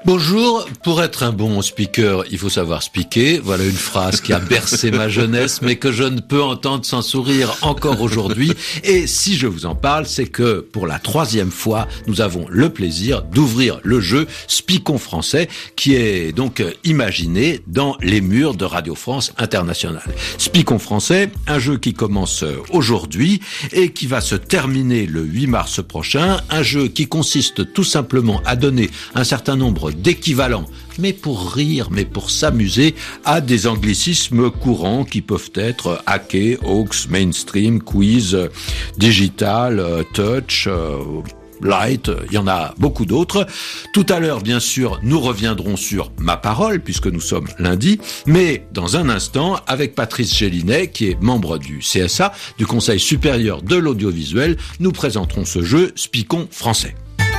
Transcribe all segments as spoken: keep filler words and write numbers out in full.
Bonjour, pour être un bon speaker, il faut savoir speaker. Voilà une phrase qui a bercé ma jeunesse, mais que je ne peux entendre sans sourire encore aujourd'hui. Et si je vous en parle, c'est que pour la troisième fois, nous avons le plaisir d'ouvrir le jeu Speakons français, qui est donc imaginé dans les murs de Radio France Internationale. Speakons français, un jeu qui commence aujourd'hui et qui va se terminer le huit mars prochain. Un jeu qui consiste tout simplement à donner un certain nombre d'équivalents, mais pour rire, mais pour s'amuser, à des anglicismes courants qui peuvent être hacké, hoax, mainstream, quiz, digital, touch, light, il y en a beaucoup d'autres. Tout à l'heure, bien sûr, nous reviendrons sur ma parole, puisque nous sommes lundi, mais dans un instant, avec Patrice Gélinet, qui est membre du C S A, du Conseil supérieur de l'audiovisuel, nous présenterons ce jeu Speakons français.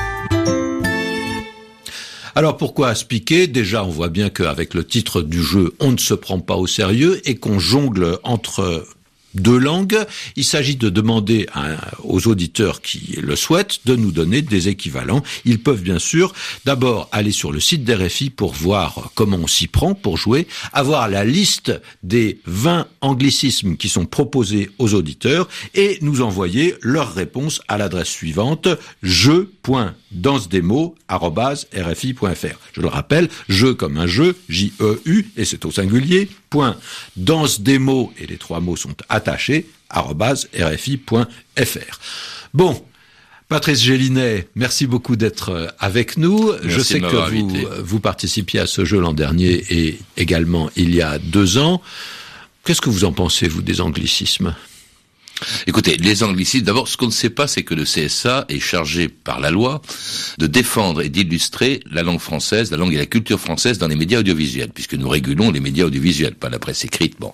Alors pourquoi speaker ? Déjà, on voit bien qu'avec le titre du jeu, on ne se prend pas au sérieux et qu'on jongle entre deux langues. Il s'agit de demander à, aux auditeurs qui le souhaitent de nous donner des équivalents. Ils peuvent bien sûr d'abord aller sur le site d'R F I pour voir comment on s'y prend pour jouer, avoir la liste des vingt anglicismes qui sont proposés aux auditeurs et nous envoyer leurs réponses à l'adresse suivante jeu point dansedemo arobase r f i point f r. Je le rappelle, jeu comme un jeu, J E U, et c'est au singulier, point dansedemo, et les trois mots sont attachés, arobase r f i point f r. Bon, Patrice Gélinet, merci beaucoup d'être avec nous. Merci. Je sais que vous, vous participiez à ce jeu l'an dernier et également il y a deux ans. Qu'est-ce que vous en pensez, vous, des anglicismes ? Écoutez, les anglicismes, d'abord, ce qu'on ne sait pas, c'est que le C S A est chargé par la loi de défendre et d'illustrer la langue française, la langue et la culture française dans les médias audiovisuels, puisque nous régulons les médias audiovisuels, pas la presse écrite. Bon,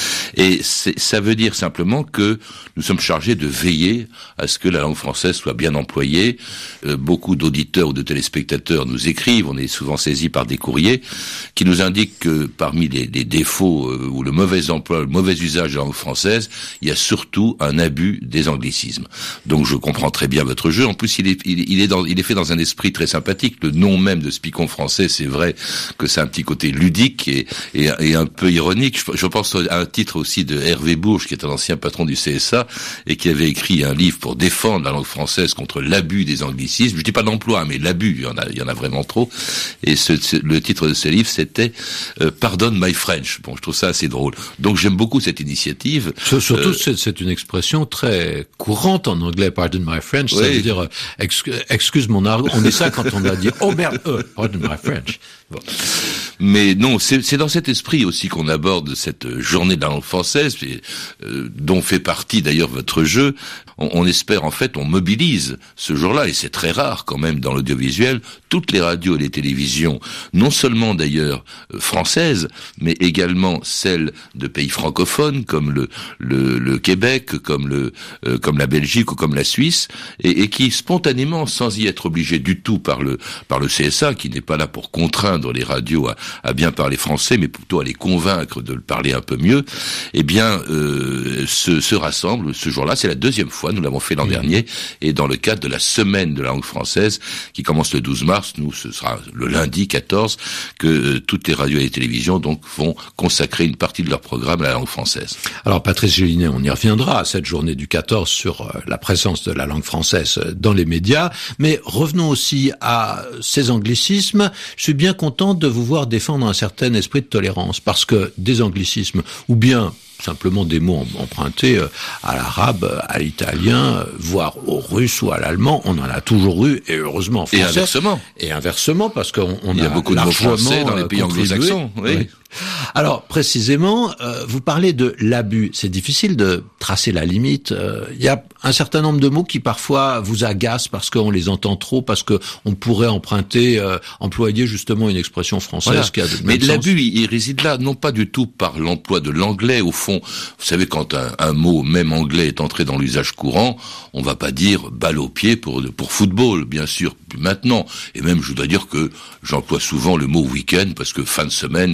et c'est, ça veut dire simplement que nous sommes chargés de veiller à ce que la langue française soit bien employée. Euh, beaucoup d'auditeurs ou de téléspectateurs nous écrivent, on est souvent saisis par des courriers qui nous indiquent que parmi les, les défauts euh, ou le mauvais emploi, le mauvais usage de la langue française, il y a surtout un abus des anglicismes. Donc je comprends très bien votre jeu. En plus, il est, il, il est, dans, il est fait dans un esprit très sympathique. Le nom même de Speakons français, c'est vrai que c'est un petit côté ludique et, et, et un peu ironique. Je, je pense à un titre aussi de Hervé Bourges, qui est un ancien patron du C S A et qui avait écrit un livre pour défendre la langue française contre l'abus des anglicismes. Je dis pas d'emploi, mais l'abus, il y en a, il y en a vraiment trop. Et ce, ce, le titre de ce livre, c'était euh, Pardon my French. Bon, je trouve ça assez drôle. Donc j'aime beaucoup cette initiative. Surtout, euh, c'est, c'est une expression très courante en anglais, pardon my French, oui. Ça veut dire euh, excuse, excuse mon argot. On dit ça quand on a dit oh merde, euh, pardon my French. Bon. Mais non, c'est, c'est dans cet esprit aussi qu'on aborde cette journée de la langue française, et, euh, dont fait partie d'ailleurs votre jeu. On, on espère en fait, on mobilise ce jour-là, et c'est très rare quand même dans l'audiovisuel, toutes les radios et les télévisions, non seulement d'ailleurs euh, françaises, mais également celles de pays francophones comme le, le, le Québec, comme le, euh, comme la Belgique ou comme la Suisse, et, et qui spontanément, sans y être obligés du tout par le, par le C S A, qui n'est pas là pour contraindre les radios à, à bien parler français, mais plutôt à les convaincre de le parler un peu mieux, eh bien, euh, se, se rassemblent ce jour-là. C'est la deuxième fois, nous l'avons fait l'an mmh. dernier, et dans le cadre de la semaine de la langue française, qui commence le douze mars, nous, ce sera le lundi quatorze, que euh, toutes les radios et les télévisions, donc, vont consacrer une partie de leur programme à la langue française. Alors, Patrice Gélinet, on y reviendra à cette journée du quatorze sur euh, la présence de la langue française dans les médias, mais revenons aussi à ces anglicismes. Je suis bien content de vous voir défendre un certain esprit de tolérance, parce que des anglicismes, ou bien simplement des mots empruntés à l'arabe, à l'italien, voire au russe ou à l'allemand, on en a toujours eu, et heureusement en français. Et inversement. Et inversement, parce qu'on on Il y a, a beaucoup de mots français dans les pays anglo-saxons. Oui. Oui. Alors, précisément, euh, vous parlez de l'abus. C'est difficile de tracer la limite. Euh, il y a un certain nombre de mots qui parfois vous agacent parce qu'on les entend trop, parce que on pourrait emprunter, euh, employer justement une expression française voilà. qui a de Mais sens. L'abus, il, il réside là, non pas du tout par l'emploi de l'anglais. Au fond, vous savez, quand un, un mot, même anglais, est entré dans l'usage courant, on va pas dire balle au pied pour pour football, bien sûr, plus maintenant. Et même, je dois dire que j'emploie souvent le mot week-end parce que fin de semaine, c'est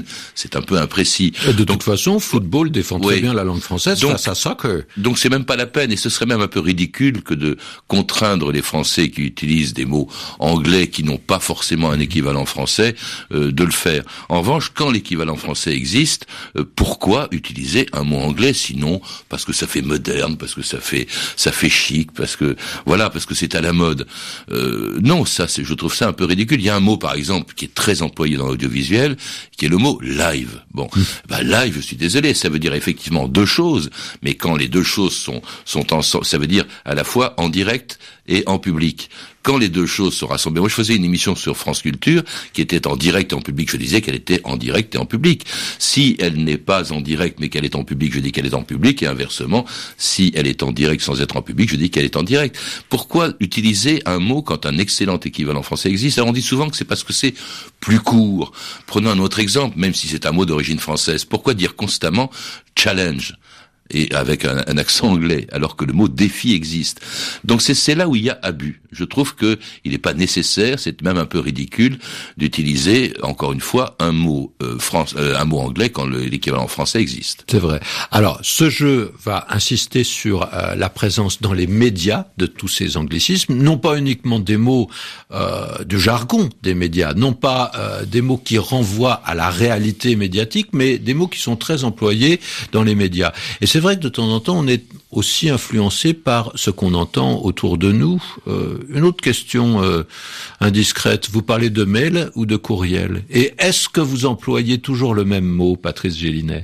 c'est un peu imprécis. Et de donc, toute façon, football défend très oui. bien la langue française donc, face à soccer. Donc c'est même pas la peine, et ce serait même un peu ridicule que de contraindre les Français qui utilisent des mots anglais qui n'ont pas forcément un équivalent français euh, de le faire. En revanche, quand l'équivalent français existe, euh, pourquoi utiliser un mot anglais sinon parce que ça fait moderne, parce que ça fait ça fait chic, parce que voilà, parce que c'est à la mode. Euh, non, ça c'est, je trouve ça un peu ridicule. Il y a un mot par exemple qui est très employé dans l'audiovisuel, qui est le mot live. Bon, mmh. bah live, je suis désolé, ça veut dire effectivement deux choses, mais quand les deux choses sont sont ensemble, ça veut dire à la fois en direct et en public. Quand les deux choses sont rassemblées, moi je faisais une émission sur France Culture qui était en direct et en public, je disais qu'elle était en direct et en public. Si elle n'est pas en direct mais qu'elle est en public, je dis qu'elle est en public, et inversement, si elle est en direct sans être en public, je dis qu'elle est en direct. Pourquoi utiliser un mot quand un excellent équivalent français existe? Alors on dit souvent que c'est parce que c'est plus court. Prenons un autre exemple, même si c'est un mot d'origine française. Pourquoi dire constamment challenge et avec un, un accent anglais, alors que le mot défi existe? Donc c'est, c'est là où il y a abus. Je trouve que il n'est pas nécessaire, c'est même un peu ridicule d'utiliser encore une fois un mot euh, France, euh, un mot anglais quand le, l'équivalent français existe. C'est vrai. Alors ce jeu va insister sur euh, la présence dans les médias de tous ces anglicismes, non pas uniquement des mots euh, de jargon des médias, non pas euh, des mots qui renvoient à la réalité médiatique, mais des mots qui sont très employés dans les médias. Et c'est vrai que de temps en temps, on est aussi influencé par ce qu'on entend autour de nous. Euh, une autre question euh, indiscrète, vous parlez de mail ou de courriel? Et est-ce que vous employez toujours le même mot, Patrice Gélinet?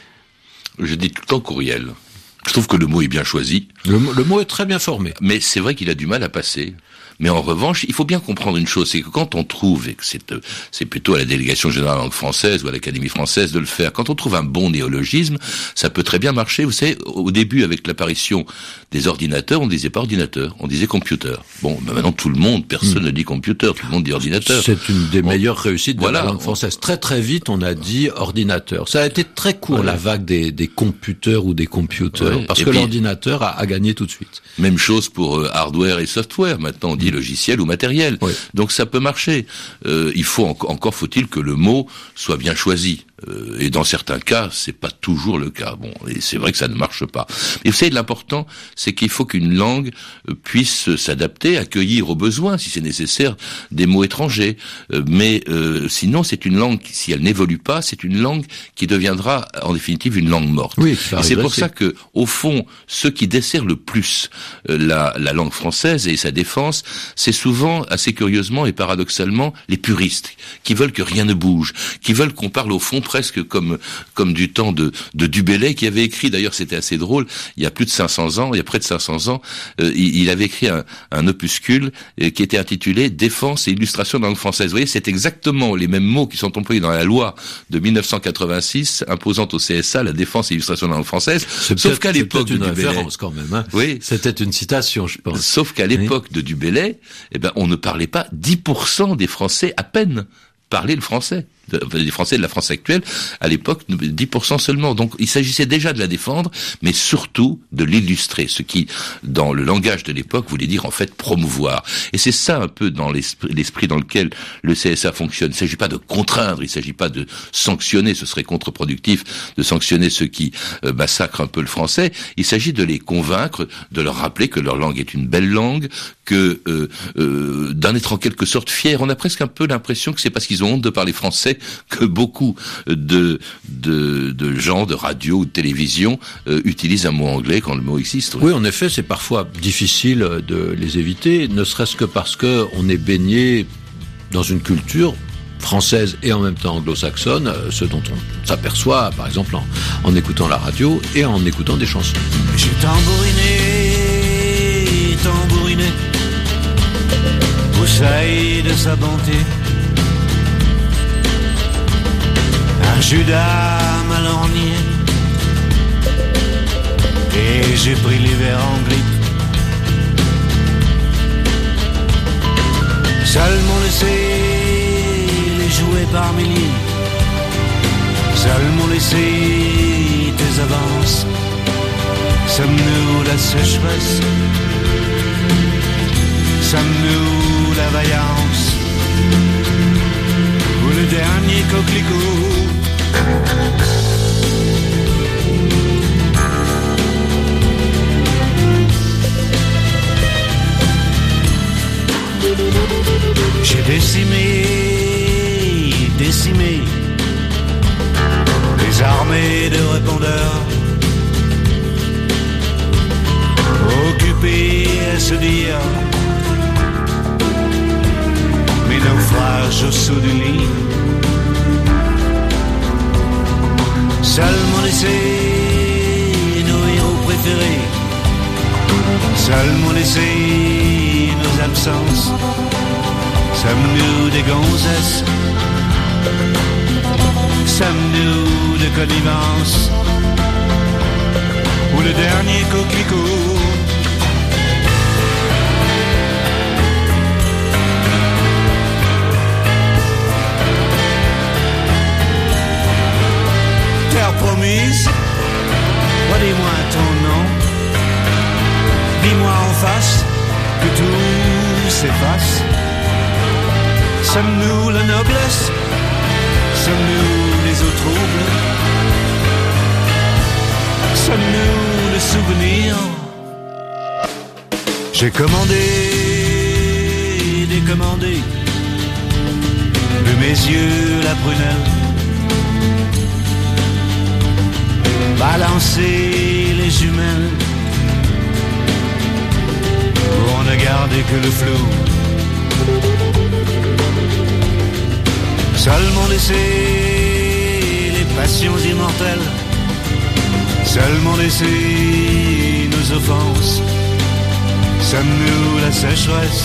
Je dis tout le temps courriel. Je trouve que le mot est bien choisi. Le, le mot est très bien formé. Mais c'est vrai qu'il a du mal à passer. Mais en revanche, il faut bien comprendre une chose, c'est que quand on trouve, et que c'est, c'est plutôt à la délégation générale de langue française ou à l'Académie française de le faire, quand on trouve un bon néologisme, ça peut très bien marcher. Vous savez, au début, avec l'apparition des ordinateurs, on disait pas ordinateur, on disait computer. Bon, ben maintenant tout le monde, personne mmh. ne dit computer, tout le monde dit ordinateur. C'est une des bon, meilleures réussites de voilà, la langue française. On... Très très vite, on a dit ordinateur. Ça a été très court, ouais. la vague des, des computers ou des computers, ouais. parce et que puis, l'ordinateur a, a gagné tout de suite. Même chose pour euh, hardware et software. Maintenant, on dit mmh. logiciel ou matériel. Ouais. Donc ça peut marcher. Euh, il faut en- encore faut-il que le mot soit bien choisi. Euh, et dans certains cas, c'est pas toujours le cas. Bon, et c'est vrai que ça ne marche pas. Mais vous savez, l'important, c'est qu'il faut qu'une langue puisse s'adapter, accueillir aux besoins, si c'est nécessaire, des mots étrangers. Euh, mais euh, sinon, c'est une langue, si elle n'évolue pas, c'est une langue qui deviendra, en définitive, une langue morte. Oui, et c'est pour ça que, au fond, ceux qui desserrent le plus euh, la, la langue française et sa défense, c'est souvent, assez curieusement et paradoxalement, les puristes, qui veulent que rien ne bouge, qui veulent qu'on parle au fond presque comme comme du temps de de Du Bellay, qui avait écrit, d'ailleurs c'était assez drôle, il y a plus de cinq cents ans, il y a près de cinq cents ans, euh, il, il avait écrit un, un opuscule euh, qui était intitulé Défense et illustration de la langue française. Vous voyez, c'est exactement les mêmes mots qui sont employés dans la loi de dix-neuf cent quatre-vingt-six imposant au C S A la défense et illustration de la langue française. C'est sauf qu'à l'époque de Du Bellay, quand même, hein. Oui, c'était une citation, je pense. Sauf qu'à l'époque oui. de Du Bellay, eh ben on ne parlait pas dix pour cent des Français à peine parlaient le français. Les Français de la France actuelle, à l'époque, dix pour cent seulement. Donc, il s'agissait déjà de la défendre, mais surtout de l'illustrer, ce qui, dans le langage de l'époque, voulait dire, en fait, promouvoir. Et c'est ça, un peu, dans l'esprit, l'esprit dans lequel le C S A fonctionne. Il ne s'agit pas de contraindre, il ne s'agit pas de sanctionner, ce serait contre-productif de sanctionner ceux qui euh, massacrent un peu le français. Il s'agit de les convaincre, de leur rappeler que leur langue est une belle langue, que euh, euh, d'en être en quelque sorte fier. On a presque un peu l'impression que c'est parce qu'ils ont honte de parler français que beaucoup de, de, de gens de radio ou de télévision euh, utilisent un mot anglais quand le mot existe. Oui, oui en effet, c'est parfois difficile de les éviter, ne serait-ce que parce que on est baigné dans une culture française et en même temps anglo-saxonne, ce dont on s'aperçoit, par exemple, en, en écoutant la radio et en écoutant des chansons. J'ai tambouriné, tambouriné, poussaille de sa bonté. Un Judas m'a lorgné et j'ai pris l'hiver en grippe. Seuls m'ont laissé les jouets par milliers, seuls m'ont laissé tes avances. Sommes-nous la sécheresse? Sommes-nous la vaillance? Ou le dernier coquelicot J'ai décimé, décimé les armées de répondeurs, occupés à se dire mes naufrages au saut du lit. Seulement laissé nos héros préférés, seulement laissé nos absences. Sommes-nous des gonzesses? Sommes-nous de connivence? Ou le dernier coquelicot? Terre promise, redis-moi ton nom. Dis-moi en face que tout s'efface. Sommes-nous la noblesse? Sommes-nous les eaux troubles? Sommes-nous le souvenir? J'ai commandé, décommandé de mes yeux la prunelle, balancer les jumelles pour ne garder que le flou. Seulement laisser les passions immortelles, seulement laisser nos offenses. Sommes-nous la sécheresse?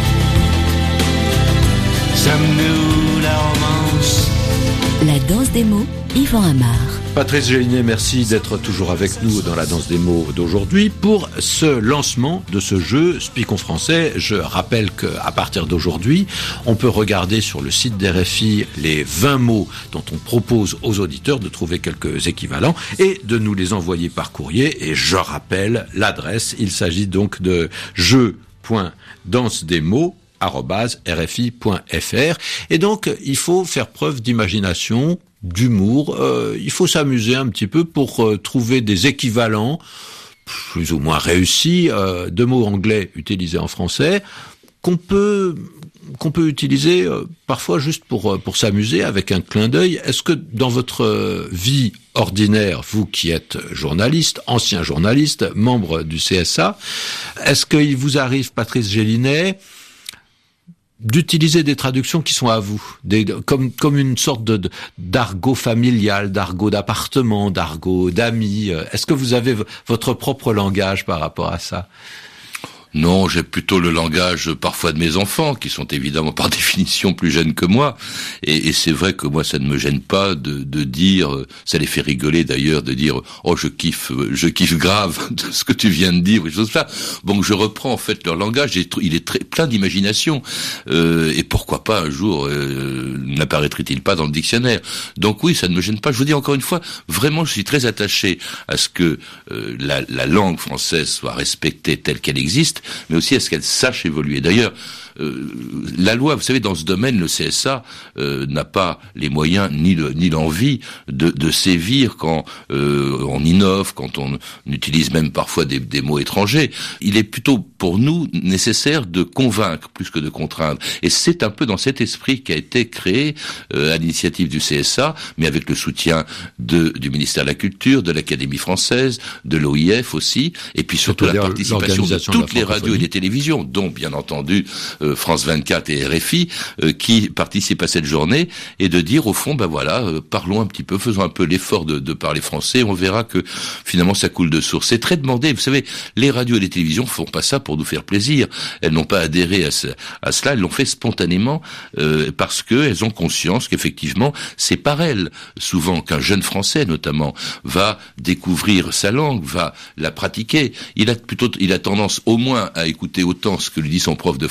Sommes-nous la romance? La danse des mots, Yvan Amar. Patrice Gélinet, merci d'être toujours avec nous dans la danse des mots d'aujourd'hui pour ce lancement de ce jeu Speak en français. Je rappelle qu'à partir d'aujourd'hui, on peut regarder sur le site d'R F I les vingt mots dont on propose aux auditeurs de trouver quelques équivalents et de nous les envoyer par courrier. Et je rappelle l'adresse, il s'agit donc de jeu point danse des mots arobase r f i point f r. Et donc, il faut faire preuve d'imagination, d'humour, euh, il faut s'amuser un petit peu pour euh, trouver des équivalents plus ou moins réussis euh, de mots anglais utilisés en français qu'on peut qu'on peut utiliser euh, parfois juste pour euh, pour s'amuser avec un clin d'œil. Est-ce que dans votre euh, vie ordinaire, vous qui êtes journaliste, ancien journaliste, membre du C S A, est-ce qu'il vous arrive, Patrice Gélinet, d'utiliser des traductions qui sont à vous, des, comme comme une sorte de, de d'argot familial, d'argot d'appartement, d'argot d'amis? Est-ce que vous avez v- votre propre langage par rapport à ça? Non, j'ai plutôt le langage parfois de mes enfants, qui sont évidemment par définition plus jeunes que moi. Et, et c'est vrai que moi, ça ne me gêne pas de, de dire, ça les fait rigoler d'ailleurs, de dire « Oh, je kiffe, je kiffe grave de ce que tu viens de dire », ou des choses comme ça. Bon, je reprends en fait leur langage, il est très, plein d'imagination. Euh, et pourquoi pas un jour, euh, n'apparaîtrait-il pas dans le dictionnaire? Donc oui, ça ne me gêne pas. Je vous dis encore une fois, vraiment, je suis très attaché à ce que euh, la, la langue française soit respectée telle qu'elle existe, mais aussi à ce qu'elle sache évoluer. D'ailleurs, euh, la loi, vous savez, dans ce domaine, le C S A euh, n'a pas les moyens ni le, ni l'envie de, de sévir quand euh, on innove, quand on utilise même parfois des, des mots étrangers. Il est plutôt pour nous nécessaire de convaincre plus que de contraindre. Et c'est un peu dans cet esprit qu'a été créé euh, à l'initiative du C S A, mais avec le soutien de, du ministère de la Culture, de l'Académie française, de l'O I F aussi, et puis surtout la participation de toutes les radios et les télévisions, dont bien entendu euh, France vingt-quatre et R F I, euh, qui participent à cette journée, et de dire au fond, ben voilà, euh, parlons un petit peu, faisons un peu l'effort de, de parler français, on verra que finalement ça coule de source. C'est très demandé, vous savez, les radios et les télévisions font pas ça pour nous faire plaisir, elles n'ont pas adhéré à, ce, à cela, elles l'ont fait spontanément euh, parce que elles ont conscience qu'effectivement c'est par elles souvent qu'un jeune Français notamment va découvrir sa langue, va la pratiquer. Il a plutôt, il a tendance au moins à écouter autant ce que lui dit son prof de français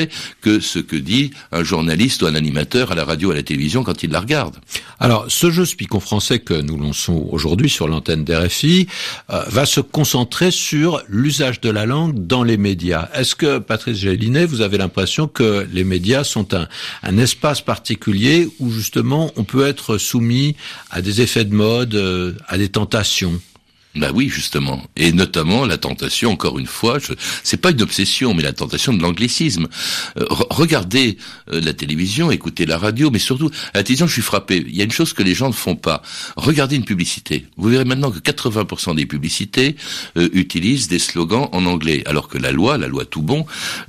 que ce que dit un journaliste ou un animateur à la radio ou à la télévision quand il la regarde. Alors, ce jeu Speak en français que nous lançons aujourd'hui sur l'antenne d'R F I euh, va se concentrer sur l'usage de la langue dans les médias. Est-ce que, Patrice Gélinet, vous avez l'impression que les médias sont un, un espace particulier où justement on peut être soumis à des effets de mode, euh, à des tentations ? Ben oui, justement. Et notamment la tentation, encore une fois, je, c'est pas une obsession, mais la tentation de l'anglicisme. Euh, re- regardez euh, la télévision, écoutez la radio, mais surtout, à la télévision, je suis frappé. Il y a une chose que les gens ne font pas. Regardez une publicité. Vous verrez maintenant que quatre-vingts pour cent des publicités euh, utilisent des slogans en anglais, alors que la loi, la loi tout bon,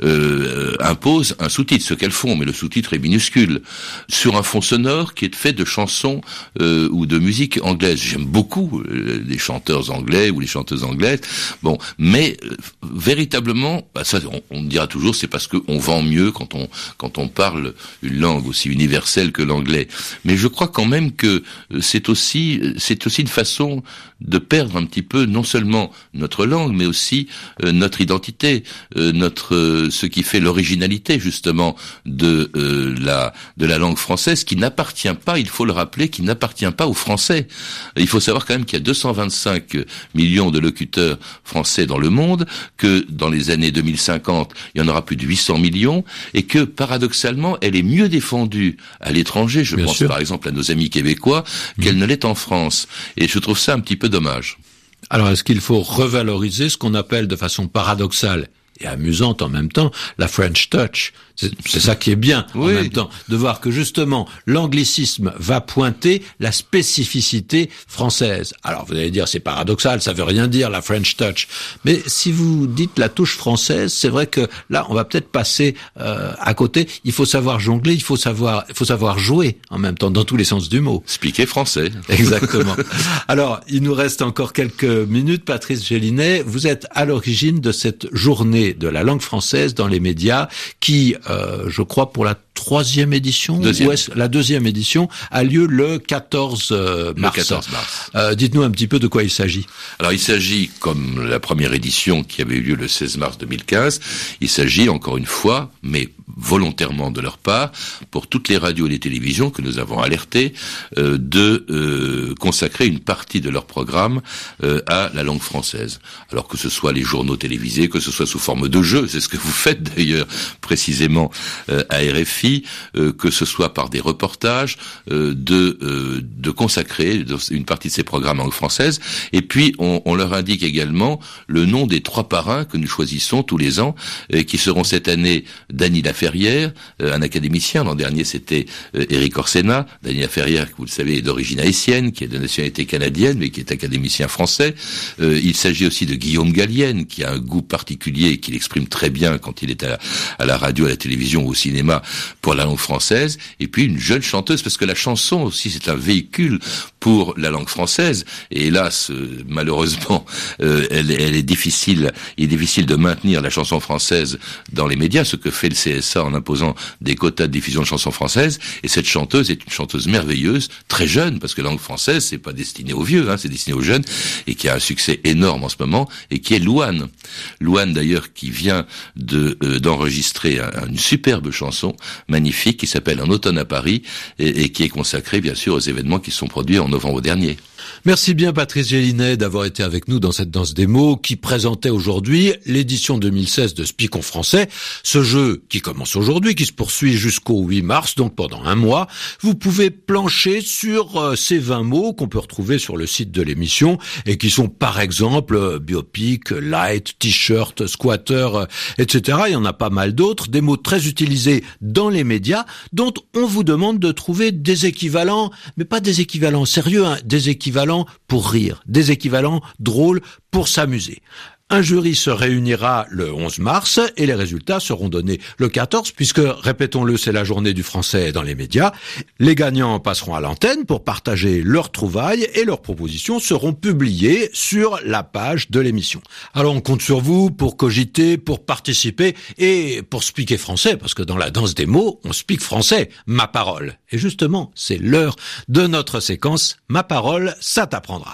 euh, impose un sous-titre, ce qu'elles font, mais le sous-titre est minuscule, sur un fond sonore qui est fait de chansons euh, ou de musique anglaise. J'aime beaucoup euh, les chanteurs anglais ou les chanteuses anglaises. Bon, mais euh, véritablement, bah ça, on, on dira toujours, c'est parce qu'on vend mieux quand on quand on parle une langue aussi universelle que l'anglais. Mais je crois quand même que euh, c'est aussi c'est aussi une façon de perdre un petit peu non seulement notre langue, mais aussi euh, notre identité, euh, notre euh, ce qui fait l'originalité justement de euh, la de la langue française, qui n'appartient pas, il faut le rappeler, qui n'appartient pas aux Français. Il faut savoir quand même qu'il y a deux cent vingt-cinq millions de locuteurs français dans le monde, que dans les années deux mille cinquante, il y en aura plus de huit cents millions, et que paradoxalement, elle est mieux défendue à l'étranger, je Bien pense sûr. par exemple à nos amis québécois, mmh. qu'elle ne l'est en France. Et je trouve ça un petit peu dommage. Alors, est-ce qu'il faut revaloriser ce qu'on appelle de façon paradoxale et amusante en même temps la French touch? C'est, c'est ça qui est bien en oui. même temps, de voir que justement l'anglicisme va pointer la spécificité française. Alors vous allez dire c'est paradoxal, ça veut rien dire la French touch. Mais si vous dites la touche française, c'est vrai que là on va peut-être passer euh, à côté. Il faut savoir jongler, il faut savoir, il faut savoir jouer en même temps dans tous les sens du mot. Speaker français. Exactement. Alors il nous reste encore quelques minutes. Patrice Gélinet, vous êtes à l'origine de cette journée de la langue française dans les médias qui Euh, je crois pour la troisième édition, deuxième. ou est-ce la deuxième édition a lieu le quatorze mars. Le quatorze mars. Euh, dites-nous un petit peu de quoi il s'agit. Alors il s'agit, comme la première édition qui avait eu lieu le seize mars deux mille quinze, il s'agit encore une fois, mais volontairement de leur part, pour toutes les radios et les télévisions que nous avons alertées, euh, de euh, consacrer une partie de leur programme euh, à la langue française. Alors que ce soit les journaux télévisés, que ce soit sous forme de jeu, c'est ce que vous faites d'ailleurs précisément euh, à R F I, euh, que ce soit par des reportages, euh, de euh, de consacrer une partie de ces programmes en langue française. Et puis on, on leur indique également le nom des trois parrains que nous choisissons tous les ans, et qui seront cette année Dany Laferrière, euh, un académicien. L'an dernier c'était euh, Éric Orsena. Dany Laferrière, que vous le savez, est d'origine haïtienne, qui est de nationalité canadienne, mais qui est académicien français. Euh, il s'agit aussi de Guillaume Gallienne, qui a un goût particulier et qui l'exprime très bien quand il est à la, à la radio, à la télévision ou au cinéma pour la langue française. Et puis une jeune chanteuse, parce que la chanson aussi c'est un véhicule pour la langue française. Et hélas, euh, malheureusement, euh, elle, elle est difficile. Il est difficile de maintenir la chanson française dans les médias, ce que fait le C S A en imposant des quotas de diffusion de chansons françaises. Et cette chanteuse est une chanteuse merveilleuse, très jeune, parce que la langue française c'est pas destiné aux vieux, hein, c'est destiné aux jeunes, et qui a un succès énorme en ce moment, et qui est Louane. Louane d'ailleurs qui vient de euh, d'enregistrer un, une superbe chanson magnifique qui s'appelle Un automne à Paris, et, et qui est consacrée bien sûr aux événements qui sont produits en novembre dernier. Merci bien Patrice Gélinet d'avoir été avec nous dans cette danse des mots qui présentait aujourd'hui l'édition deux mille seize de Speak en français. Ce jeu qui commence aujourd'hui, qui se poursuit jusqu'au huit mars, donc pendant un mois. Vous pouvez plancher sur euh, ces vingt mots qu'on peut retrouver sur le site de l'émission et qui sont par exemple euh, biopic, light, t-shirt, squatter, euh, et cetera. Il y en a pas mal d'autres, des mots très utilisés dans les médias dont on vous demande de trouver des équivalents, mais pas des équivalents sérieux, hein, des équivalents pour rire, des équivalents drôles pour s'amuser. Un jury se réunira le onze mars et les résultats seront donnés le quatorze puisque, répétons-le, c'est la journée du français dans les médias. Les gagnants passeront à l'antenne pour partager leurs trouvailles et leurs propositions seront publiées sur la page de l'émission. Alors on compte sur vous pour cogiter, pour participer et pour speaker français parce que dans la danse des mots, on speak français, ma parole. Et justement, c'est l'heure de notre séquence Ma parole, ça t'apprendra.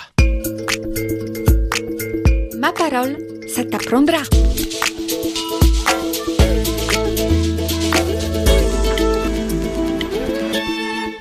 Ma parole, ça t'apprendra.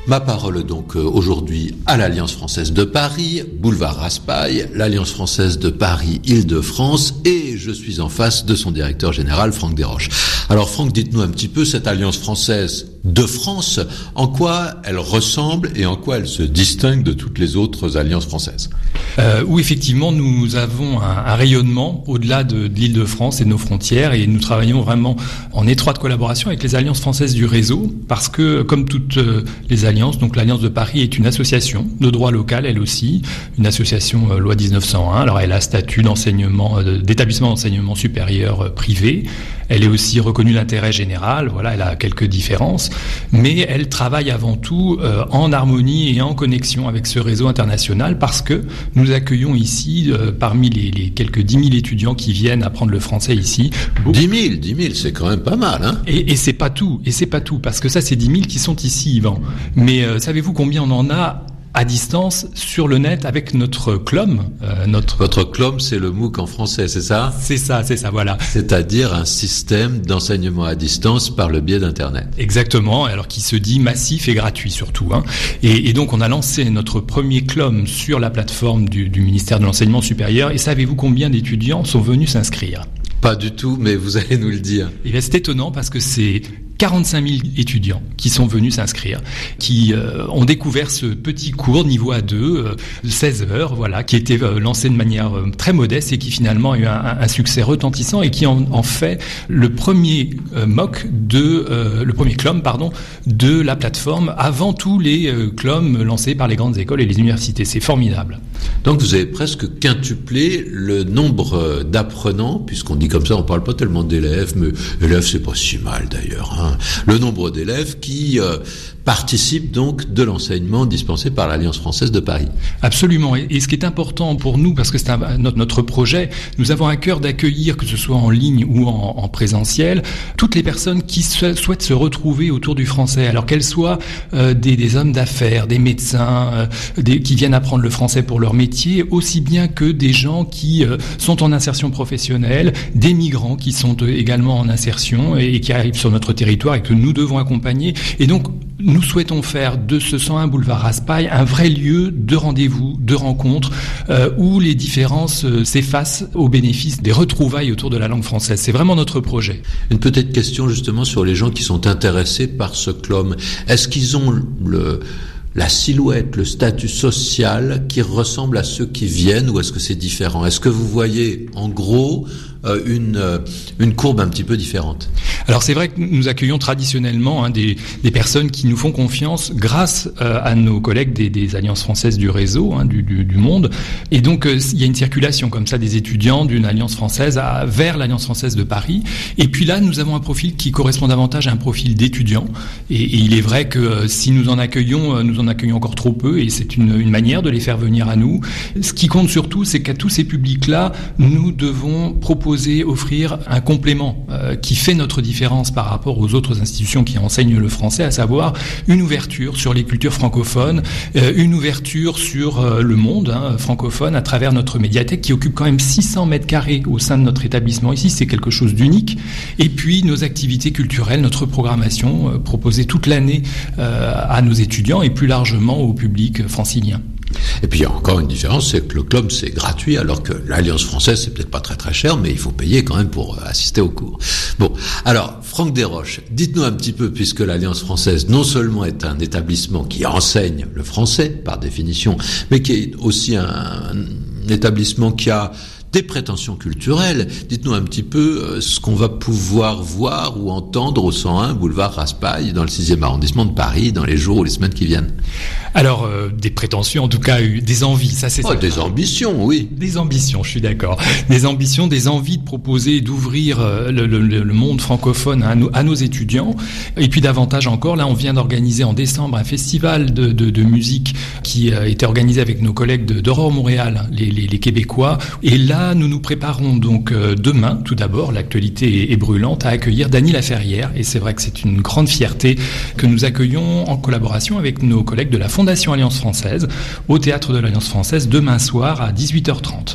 Ma parole donc aujourd'hui à l'Alliance française de Paris, boulevard Raspail, l'Alliance française de Paris, Île-de-France, et je suis en face de son directeur général, Franck Desroches. Alors Franck, dites-nous un petit peu, cette Alliance française de France, en quoi elle ressemble et en quoi elle se distingue de toutes les autres alliances françaises? Euh, où effectivement nous avons un, un rayonnement au-delà de, de l'Île-de-France et de nos frontières, et nous travaillons vraiment en étroite collaboration avec les alliances françaises du réseau, parce que comme toutes euh, les alliances, donc l'Alliance de Paris est une association de droit local, elle aussi, une association euh, loi dix-neuf cent un. Alors elle a statut d'enseignement, euh, d'établissement d'enseignement supérieur euh, privé. Elle est aussi reconnue d'intérêt général, voilà, elle a quelques différences, mais elle travaille avant tout euh, en harmonie et en connexion avec ce réseau international, parce que nous accueillons ici, euh, parmi les, les quelques dix mille étudiants qui viennent apprendre le français ici. dix mille, dix mille, c'est quand même pas mal, hein. Et, et c'est pas tout, et c'est pas tout, parce que ça, c'est dix mille qui sont ici, Yvan. Mais euh, savez-vous combien on en a à distance sur le net avec notre C L O M, euh, notre Votre C L O M, c'est le MOOC en français, c'est ça? C'est ça, c'est ça, voilà. C'est-à-dire un système d'enseignement à distance par le biais d'Internet. Exactement, alors qui se dit massif et gratuit surtout, hein. Et, et donc on a lancé notre premier C L O M sur la plateforme du, du ministère de l'Enseignement supérieur. Et savez-vous combien d'étudiants sont venus s'inscrire? Pas du tout, mais vous allez nous le dire. Et bien c'est étonnant parce que c'est quarante-cinq mille étudiants qui sont venus s'inscrire, qui euh, ont découvert ce petit cours niveau A deux, euh, de seize heures, voilà, qui était euh, lancé de manière euh, très modeste et qui finalement a eu un, un succès retentissant et qui en, en fait le premier euh, M O C de euh, le premier C L O M pardon de la plateforme avant tous les euh, C L O M lancés par les grandes écoles et les universités. C'est formidable. Donc vous avez presque quintuplé le nombre d'apprenants, puisqu'on dit comme ça, on parle pas tellement d'élèves, mais élèves c'est pas si mal d'ailleurs, hein. Le nombre d'élèves qui euh, participent donc de l'enseignement dispensé par l'Alliance française de Paris. Absolument. Et, et ce qui est important pour nous, parce que c'est un, notre, notre projet, nous avons à cœur d'accueillir, que ce soit en ligne ou en, en présentiel, toutes les personnes qui se, souhaitent se retrouver autour du français, alors qu'elles soient euh, des, des hommes d'affaires, des médecins, euh, des, qui viennent apprendre le français pour leur métier, aussi bien que des gens qui euh, sont en insertion professionnelle, des migrants qui sont euh, également en insertion et, et qui arrivent sur notre territoire et que nous devons accompagner. Et donc, nous souhaitons faire de ce cent un boulevard Raspail un vrai lieu de rendez-vous, de rencontres, euh, où les différences euh, s'effacent au bénéfice des retrouvailles autour de la langue française. C'est vraiment notre projet. Une petite question justement sur les gens qui sont intéressés par ce C L O M. Est-ce qu'ils ont le... la silhouette, le statut social qui ressemble à ceux qui viennent, ou est-ce que c'est différent? Est-ce que vous voyez en gros euh, une euh, une courbe un petit peu différente? Alors c'est vrai que nous accueillons traditionnellement hein, des, des personnes qui nous font confiance grâce euh, à nos collègues des, des alliances françaises du réseau, hein, du, du, du monde. Et donc euh, il y a une circulation comme ça des étudiants d'une alliance française à, vers l'Alliance française de Paris. Et puis là, nous avons un profil qui correspond davantage à un profil d'étudiant. Et, et il est vrai que euh, si nous en accueillons, euh, nous en accueillons encore trop peu, et c'est une, une manière de les faire venir à nous. Ce qui compte surtout, c'est qu'à tous ces publics-là, nous devons proposer, offrir un complément euh, qui fait notre différence par rapport aux autres institutions qui enseignent le français, à savoir une ouverture sur les cultures francophones, euh, une ouverture sur euh, le monde hein, francophone à travers notre médiathèque qui occupe quand même six cents mètres carrés au sein de notre établissement ici, c'est quelque chose d'unique. Et puis nos activités culturelles, notre programmation euh, proposée toute l'année euh, à nos étudiants et plus largement au public francilien. Et puis il y a encore une différence, c'est que le C L O M c'est gratuit, alors que l'Alliance française c'est peut-être pas très très cher, mais il faut payer quand même pour assister au cours. Bon, alors Franck Desroches, dites-nous un petit peu, puisque l'Alliance française non seulement est un établissement qui enseigne le français par définition, mais qui est aussi un, un établissement qui a des prétentions culturelles. Dites-nous un petit peu euh, ce qu'on va pouvoir voir ou entendre au cent un boulevard Raspail dans le sixième arrondissement de Paris dans les jours ou les semaines qui viennent. Alors, euh, des prétentions, en tout cas, des envies, ça c'est oh, ça. Des ambitions, oui. Des ambitions, je suis d'accord. Des ambitions, des envies de proposer, d'ouvrir euh, le, le, le monde francophone à nos, à nos étudiants. Et puis davantage encore, là on vient d'organiser en décembre un festival de, de, de musique qui a été organisé avec nos collègues de, d'Aurore Montréal, les, les, les Québécois. Et là, nous nous préparons donc euh, demain, tout d'abord, l'actualité est, est brûlante, à accueillir Dany Laferrière. Et c'est vrai que c'est une grande fierté que nous accueillons en collaboration avec nos collègues de la Fondation Alliance française au Théâtre de l'Alliance française demain soir à dix-huit heures trente.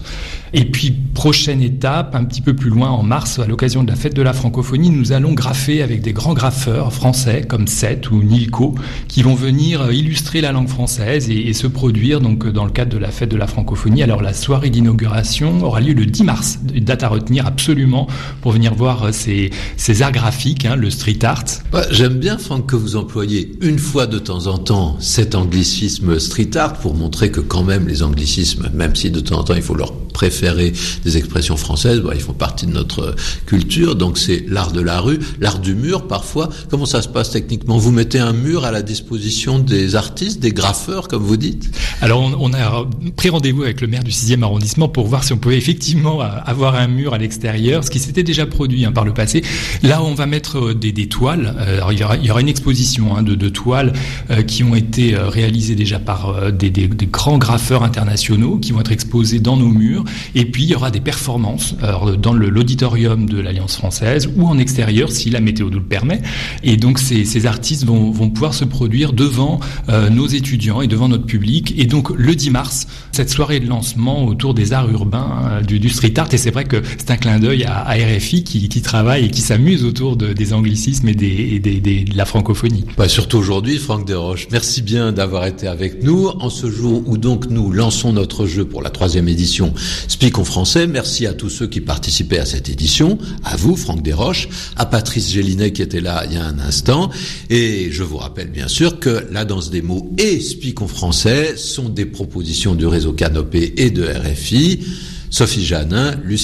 Et puis, prochaine étape, un petit peu plus loin, en mars, à l'occasion de la fête de la francophonie, nous allons graffer avec des grands graffeurs français comme Seth ou Nilco, qui vont venir illustrer la langue française et, et se produire donc dans le cadre de la fête de la francophonie. Alors, la soirée d'inauguration aura lieu le dix mars, une date à retenir absolument pour venir voir ces, ces arts graphiques, hein, le street art. Ouais, j'aime bien, Franck, que vous employez une fois de temps en temps cet anglicisme street art pour montrer que quand même les anglicismes, même si de temps en temps il faut leur préférer des expressions françaises, bah, ils font partie de notre culture, donc c'est l'art de la rue, l'art du mur parfois. Comment ça se passe techniquement? Vous mettez un mur à la disposition des artistes, des graffeurs, comme vous dites? Alors on, on a pris rendez-vous avec le maire du sixième arrondissement pour voir si on pouvait effectivement avoir un mur à l'extérieur, ce qui s'était déjà produit hein, par le passé. Là on va mettre des, des toiles, alors, il, y aura, il y aura une exposition hein, de, de toiles euh, qui ont été réalisées déjà par euh, des, des, des grands graffeurs internationaux qui vont être exposés dans nos murs. Et puis, il y aura des performances alors, dans le, l'auditorium de l'Alliance française ou en extérieur, si la météo nous le permet. Et donc, ces, ces artistes vont, vont pouvoir se produire devant euh, nos étudiants et devant notre public. Et donc, le dix mars, cette soirée de lancement autour des arts urbains, euh, du, du street art. Et c'est vrai que c'est un clin d'œil à, à R F I qui, qui travaille et qui s'amuse autour de, des anglicismes et, des, et des, des, de la francophonie. Bah, surtout aujourd'hui, Franck Desroches. Merci bien d'avoir été avec nous en ce jour où donc nous lançons notre jeu pour la troisième édition Speak en français. Merci à tous ceux qui participaient à cette édition, à vous, Franck Desroches, à Patrice Gélinet qui était là il y a un instant. Et je vous rappelle bien sûr que la danse des mots et Speak en français sont des propositions du réseau Canopé et de R F I. Sophie Janin, Lucie